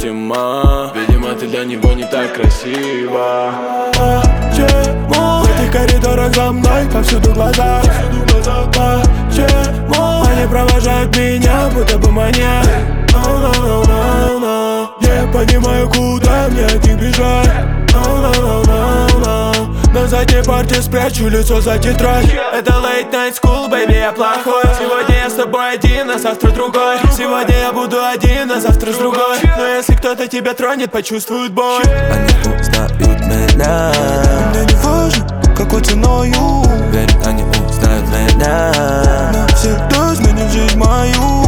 невыносимо. Видимо, ты для него не так красива. Почему в этих коридорах за мной повсюду глаза? Почему они провожают меня, будто бы маньяк? Не понимаю, куда мне от них бежать. На задней парте спрячу лицо за тетрадь. Это late night school, baby, я плохой. Сегодня я с тобой один, а завтра другой. Сегодня я буду один, а завтра с другой. Но если кто-то тебя тронет, почувствует боль. Они узнают меня. Мне не важно, какой ценою. Верь, они узнают меня. Навсегда изменит жизнь мою.